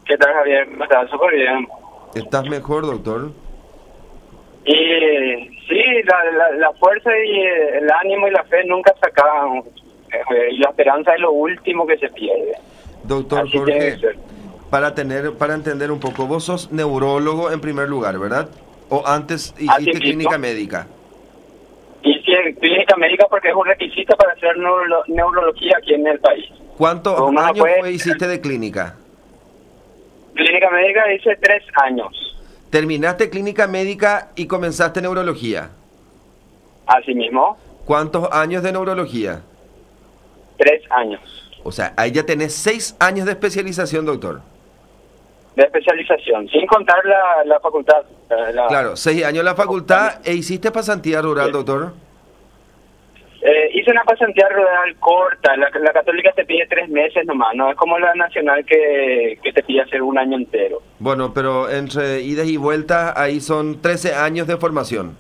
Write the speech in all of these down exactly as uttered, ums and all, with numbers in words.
¿Qué tal, Javier? ¿Cómo estás? Súper bien. ¿Estás mejor, doctor? Y sí, la, la, la fuerza y el ánimo y la fe nunca se acaban. Eh, y la esperanza es lo último que se pierde. Doctor Así Jorge, tiene que ser. para tener, para entender un poco, vos sos neurólogo en primer lugar, ¿verdad? ¿O antes Así hiciste mismo. clínica médica? Y sí, en clínica médica porque es un requisito para hacer neuro, neurología aquí en el país. ¿Cuántos Uno no años puede- fue hiciste de clínica? Clínica médica dice tres años. Terminaste clínica médica y comenzaste neurología. Así mismo, ¿Cuántos años de neurología? tres años O sea, ahí ya tenés seis años de especialización, doctor. de especialización, sin contar la, la facultad. eh, la- Claro, seis años en la facultad e hiciste pasantía rural, Sí. doctor. Eh, hice una pasantía rural corta. La, la católica te pide tres meses nomás, no es como la nacional que, que te pide hacer un año entero. Bueno, pero entre idas y vueltas ahí son trece años de formación.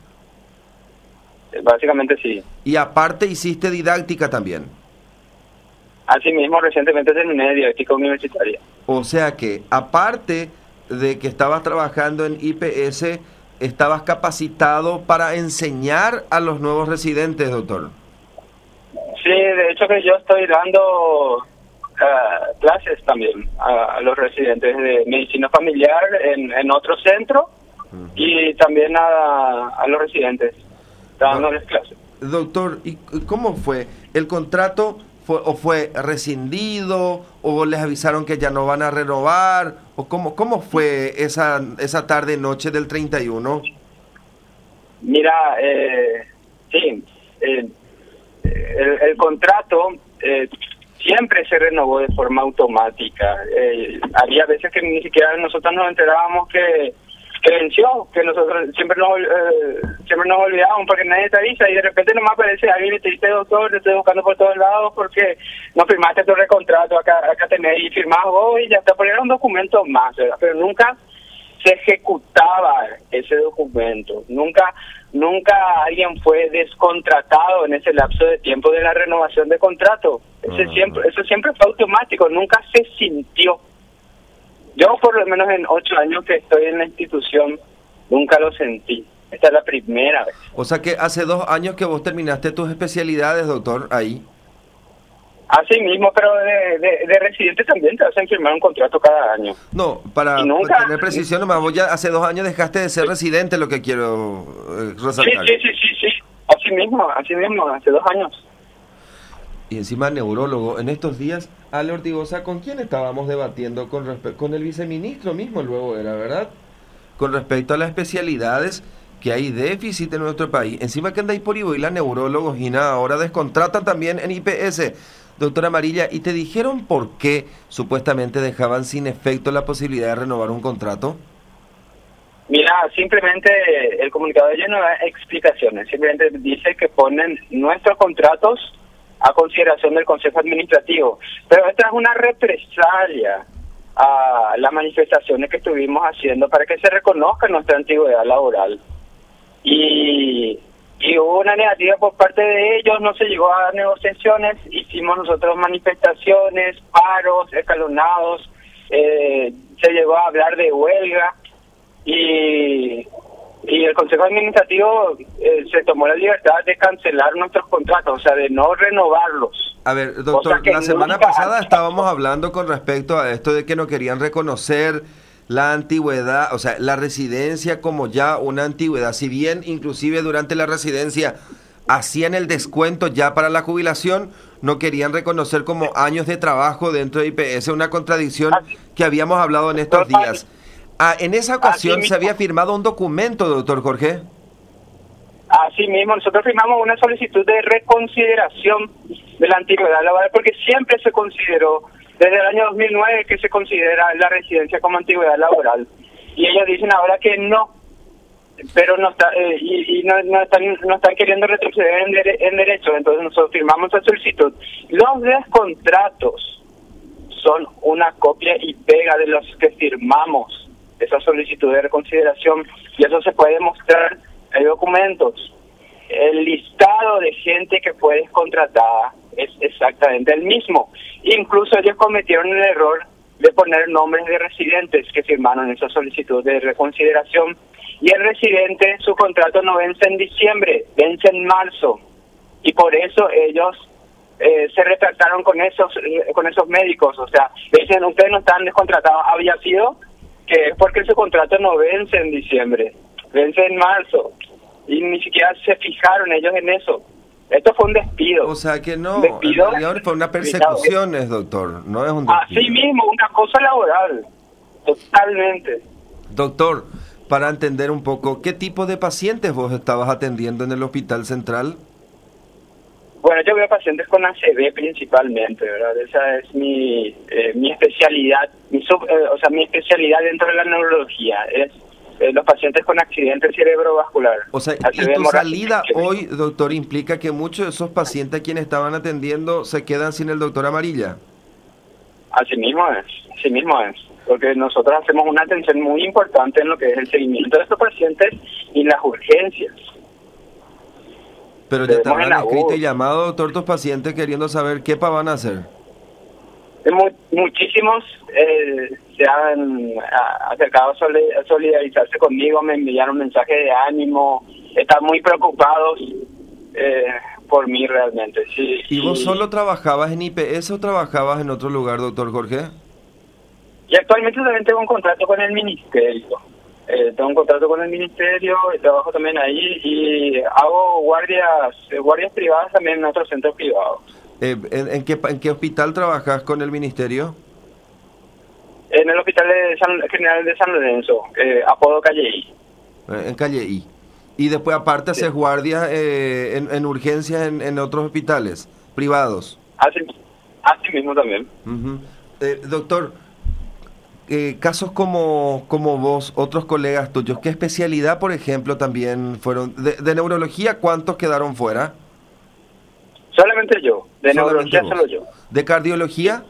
Eh, Básicamente sí. Y aparte hiciste didáctica también. Asimismo, recientemente terminé didáctica universitaria. O sea que, aparte de que estabas trabajando en I P S, estabas capacitado para enseñar a los nuevos residentes, doctor. Sí, de hecho que yo estoy dando ah, clases también a, a los residentes de medicina familiar en, en otro centro y también a, a los residentes, dándoles clases. Doctor, ¿y c- cómo fue? ¿El contrato fue, o fue rescindido o les avisaron que ya no van a renovar? ¿O cómo, cómo fue esa, esa tarde noche del treinta y uno? Mira, eh, sí, eh, el, el contrato eh, siempre se renovó de forma automática. Eh, había veces que ni siquiera nosotros nos enterábamos que, que venció, que nosotros siempre nos, eh, siempre nos olvidábamos porque nadie te avisa y de repente nomás aparece alguien y te dice, doctor, te estoy buscando por todos lados porque no firmaste tu recontrato, acá, acá tenés y firmás vos y ya te ponieron un documento más, ¿verdad? Pero nunca se ejecutaba ese documento, nunca nunca alguien fue descontratado en ese lapso de tiempo de la renovación de contrato. Ese Ah. siempre, eso siempre fue automático, nunca se sintió. Yo por lo menos en ocho años que estoy en la institución nunca lo sentí. Esta es la primera vez. O sea que hace dos años que vos terminaste tus especialidades, doctor, ahí. Así mismo, pero de, de, de residente también te hacen firmar un contrato cada año. No, para Y nunca- tener precisión nomás, vos ya hace dos años dejaste de ser residente, lo que quiero eh, Sí, resaltar. sí, sí, sí, sí. Así mismo, así mismo, hace dos años. Y encima neurólogo, en estos días, Ale Ortigosa, ¿con quién estábamos debatiendo? Con respe- con el viceministro mismo luego era, ¿verdad? Con respecto a las especialidades que hay déficit en nuestro país. Encima que andáis por Ivo y la neurólogos y nada, ahora descontratan también en I P S. Doctora Amarilla, ¿y te dijeron por qué supuestamente dejaban sin efecto la posibilidad de renovar un contrato? Mira, simplemente el comunicado de ellos no da explicaciones, simplemente dice que ponen nuestros contratos a consideración del Consejo Administrativo, pero esta es una represalia a las manifestaciones que estuvimos haciendo para que se reconozca nuestra antigüedad laboral. Y, y hubo una negativa por parte de ellos, no se llegó a negociaciones, hicimos nosotros manifestaciones, paros escalonados, eh, se llegó a hablar de huelga. Y, y el Consejo Administrativo eh, se tomó la libertad de cancelar nuestros contratos, o sea, de no renovarlos. A ver, Cosa doctor, que la semana nunca pasada han- estábamos hablando con respecto a esto de que no querían reconocer la antigüedad, o sea, la residencia como ya una antigüedad, si bien inclusive durante la residencia hacían el descuento ya para la jubilación, no querían reconocer como años de trabajo dentro de I P S, una contradicción Así- que habíamos hablado en estos Total. días. Ah, en esa ocasión Así se había mismo. firmado un documento, doctor Jorge. Así mismo, nosotros firmamos una solicitud de reconsideración de la antigüedad laboral porque siempre se consideró, desde el año dos mil nueve, que se considera la residencia como antigüedad laboral. Y ellos dicen ahora que no, pero no está eh, y, y no, no están no están queriendo retroceder en, dere- en derecho, entonces nosotros firmamos esa solicitud. Los descontratos son una copia y pega de los que firmamos esa solicitud de reconsideración y eso se puede mostrar, hay documentos. El listado de gente que fue descontratada es exactamente el mismo. Incluso ellos cometieron el error de poner nombres de residentes que firmaron esa solicitud de reconsideración. Y el residente, su contrato no vence en diciembre, vence en marzo. Y por eso ellos eh, se retractaron con esos con esos médicos. O sea, dicen, ustedes no están descontratados. Había sido que es porque su contrato no vence en diciembre, vence en marzo. Y ni siquiera se fijaron ellos en eso. Esto fue un despido. O sea que no, despido, en realidad fue una persecución, es doctor, no es un despido. Así mismo, una cosa laboral, totalmente. Doctor, para entender un poco, ¿qué tipo de pacientes vos estabas atendiendo en el Hospital Central? Bueno, yo veo pacientes con A C V principalmente, ¿verdad? Esa es mi eh, mi especialidad, mi sub, eh, o sea, mi especialidad dentro de la neurología es eh, los pacientes con accidente cerebrovascular. O sea, A C V y tu salida hemorrágica. hoy, doctor, implica que muchos de esos pacientes a quienes estaban atendiendo se quedan sin el doctor Amarilla. Así mismo es, así mismo es. Porque nosotros hacemos una atención muy importante en lo que es el seguimiento de estos pacientes y las urgencias. Pero ya te Tenemos habrán el escrito agudo. y llamado, doctor, tus pacientes queriendo saber qué pa van a hacer. Mu- muchísimos eh, se han a- acercado a soli- a solidarizarse conmigo, me enviaron mensajes de ánimo, están muy preocupados eh, por mí realmente. Sí, ¿Y vos sí. solo trabajabas en I P S o trabajabas en otro lugar, doctor Jorge? Y actualmente también tengo un contrato con el ministerio. Eh, tengo un contrato con el ministerio, y trabajo también ahí y hago guardias eh, guardias privadas también en otros centros privados. Eh, ¿en, en qué, pa- ¿En qué hospital trabajas con el ministerio? En el Hospital de San- General de San Lorenzo, eh, apodo Calle I. Eh, en Calle I. Y después aparte Sí. haces guardias eh, en, en urgencias en, en otros hospitales privados. Así, así mismo también. Ujú. Eh, doctor, eh, casos como, como vos, otros colegas tuyos, ¿qué especialidad, por ejemplo, también fueron? De, de neurología, ¿cuántos quedaron fuera? Solamente yo, de Solamente neurología vos. solo yo. ¿De cardiología?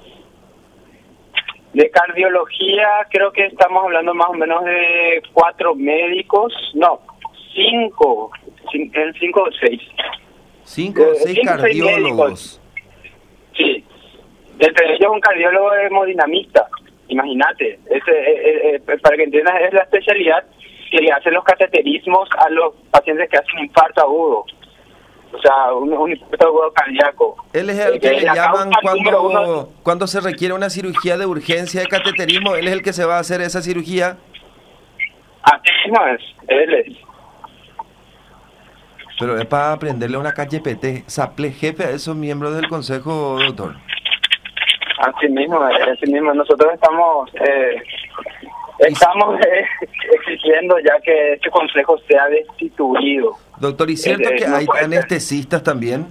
De cardiología creo que estamos hablando más o menos de cuatro médicos, no, cinco, cin- en cinco o seis. Cinco o Eh, seis cinco o seis cardiólogos. Sí, entre ellos un cardiólogo hemodinamista, imagínate, ese, eh, eh, para que entiendas es la especialidad que le hacen los cateterismos a los pacientes que hacen infarto agudo, o sea, un, un infarto agudo cardíaco. Él es el Eh, que que le la llaman causa número uno- cuando, cuando se requiere una cirugía de urgencia de cateterismo, él es el que se va a hacer esa cirugía. Así mismo es, él es. Pero es para aprenderle una calle P T, saple jefe a esos miembros del consejo, doctor. Así mismo, es, así mismo. Nosotros estamos eh, estamos eh, exigiendo ya que este consejo sea destituido. Doctor, ¿y cierto Eh, que no hay puede ser. anestesistas también?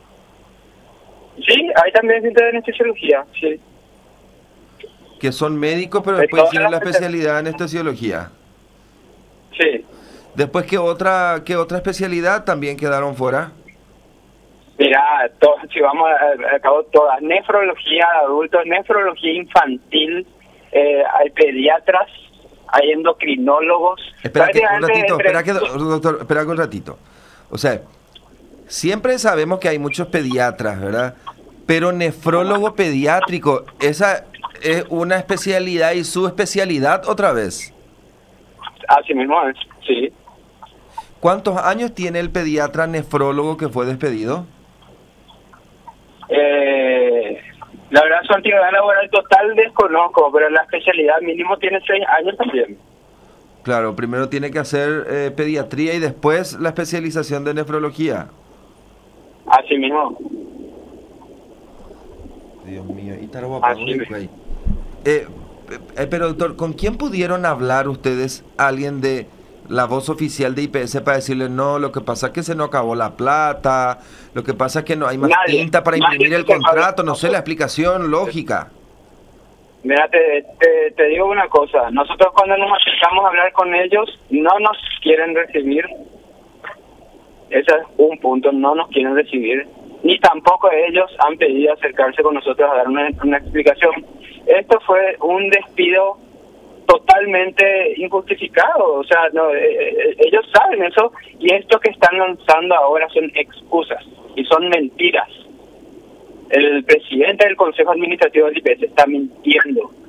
Sí, hay también gente de anestesiología, sí. Que son médicos, pero De después todas hicieron la las especialidad de anestesiología. Sí. Después, ¿qué otra, qué otra especialidad también quedaron fuera? Mira, to- si vamos a, a cabo todas, nefrología de adultos, nefrología infantil, eh, hay pediatras, hay endocrinólogos. Espera que, un Prácticamente ratito, entre- espera que, doctor, espera que un ratito. O sea, siempre sabemos que hay muchos pediatras, ¿verdad? Pero nefrólogo pediátrico, esa es una especialidad y su especialidad otra vez. Así mismo es, sí. ¿Cuántos años tiene el pediatra nefrólogo que fue despedido? Eh, la verdad su antigüedad laboral total desconozco, pero la especialidad mínimo tiene seis años también. Claro, primero tiene que hacer eh, pediatría y después la especialización de nefrología. Así mismo. Dios mío, y tarbo Así apagó, mismo. güey. Eh, eh, pero doctor, ¿con quién pudieron hablar ustedes, alguien de la voz oficial de I P S para decirle no, lo que pasa es que se nos acabó la plata, lo que pasa es que no hay más Nadie, tinta para nadie imprimir el se sabe. contrato, no sé, la explicación lógica? Mira, te, te, te digo una cosa, nosotros cuando nos acercamos a hablar con ellos, no nos quieren recibir, ese es un punto, no nos quieren recibir, ni tampoco ellos han pedido acercarse con nosotros a dar una, una explicación. Esto fue un despido totalmente injustificado, o sea, no, eh, ellos saben eso, y esto que están lanzando ahora son excusas, y son mentiras. El presidente del Consejo Administrativo del I P S está mintiendo.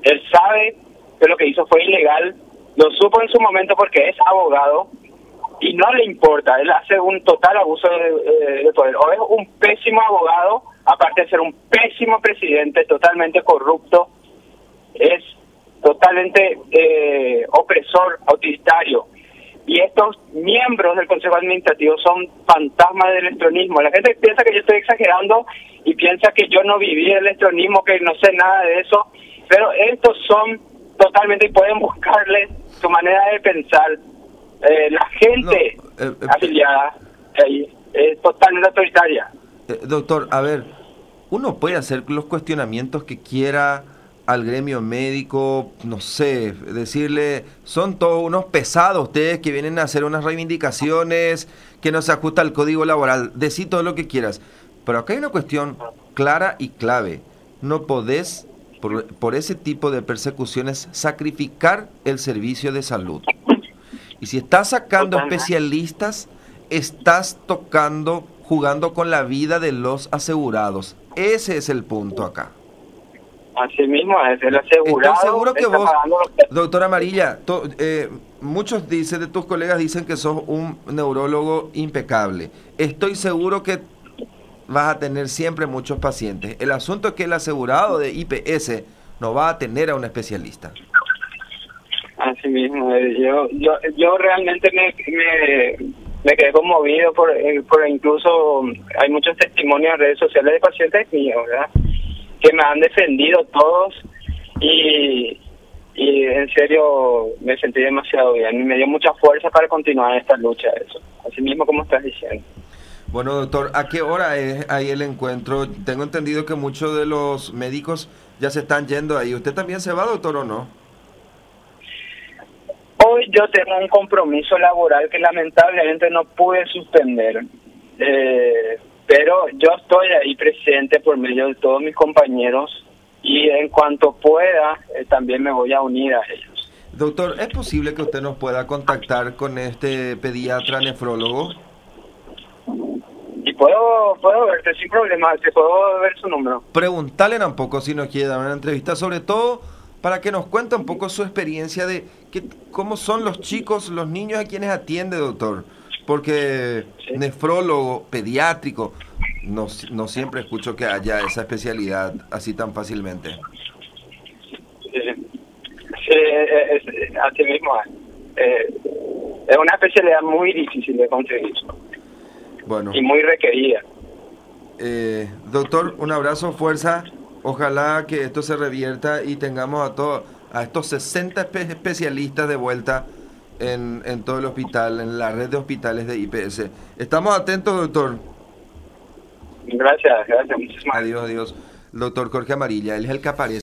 Él sabe que lo que hizo fue ilegal, lo supo en su momento porque es abogado y no le importa, él hace un total abuso de, de poder. O es un pésimo abogado, aparte de ser un pésimo presidente, totalmente corrupto, es totalmente eh, opresor, autoritario. Y estos miembros del Consejo Administrativo son fantasmas del electronismo. La gente piensa que yo estoy exagerando y piensa que yo no viví el electronismo, que no sé nada de eso, pero estos son totalmente, y pueden buscarle su manera de pensar. Eh, la gente no, eh, eh, afiliada eh, es totalmente autoritaria. Eh, doctor, a ver, uno puede hacer los cuestionamientos que quiera al gremio médico, no sé, decirle, son todos unos pesados ustedes que vienen a hacer unas reivindicaciones que no se ajusta al código laboral, decí todo lo que quieras, pero acá hay una cuestión clara y clave, no podés por, por ese tipo de persecuciones sacrificar el servicio de salud, y si estás sacando especialistas, estás tocando, jugando con la vida de los asegurados, ese es el punto acá. Así mismo, es el asegurado. Estoy seguro que vos, los... doctora Amarilla, to, eh, muchos dicen de tus colegas dicen que sos un neurólogo impecable. Estoy seguro que vas a tener siempre muchos pacientes. El asunto es que el asegurado de I P S no va a tener a un especialista. Así mismo, yo yo yo realmente me me, me quedé conmovido por, por incluso hay muchos testimonios en redes sociales de pacientes míos, ¿verdad?, que me han defendido todos y, y en serio me sentí demasiado bien y me dio mucha fuerza para continuar esta lucha, eso, así mismo como estás diciendo. Bueno, doctor, ¿a qué hora es ahí el encuentro? Tengo entendido que muchos de los médicos ya se están yendo ahí. ¿Usted también se va, doctor, o no? Hoy yo tengo un compromiso laboral que lamentablemente no pude suspender. Eh... Pero yo estoy ahí presente por medio de todos mis compañeros y en cuanto pueda eh, también me voy a unir a ellos. Doctor, ¿es posible que usted nos pueda contactar con este pediatra nefrólogo? Y puedo puedo verte sin problema, te puedo ver su número. Preguntale un poco si nos quiere dar una entrevista, sobre todo para que nos cuente un poco su experiencia de que, cómo son los chicos, los niños a quienes atiende, doctor. Porque sí. Nefrólogo, pediátrico, no, no siempre escucho que haya esa especialidad así tan fácilmente. Sí, sí es, es, así mismo eh, es una especialidad muy difícil de conseguir. Bueno. Y muy requerida. Eh, doctor, un abrazo, fuerza. Ojalá que esto se revierta y tengamos a todos, a estos sesenta espe- especialistas de vuelta En, en todo el hospital, en la red de hospitales de I P S. Estamos atentos, doctor. Gracias, gracias. Muchísimas. Adiós, adiós. El doctor Jorge Amarilla, él es el que aparece.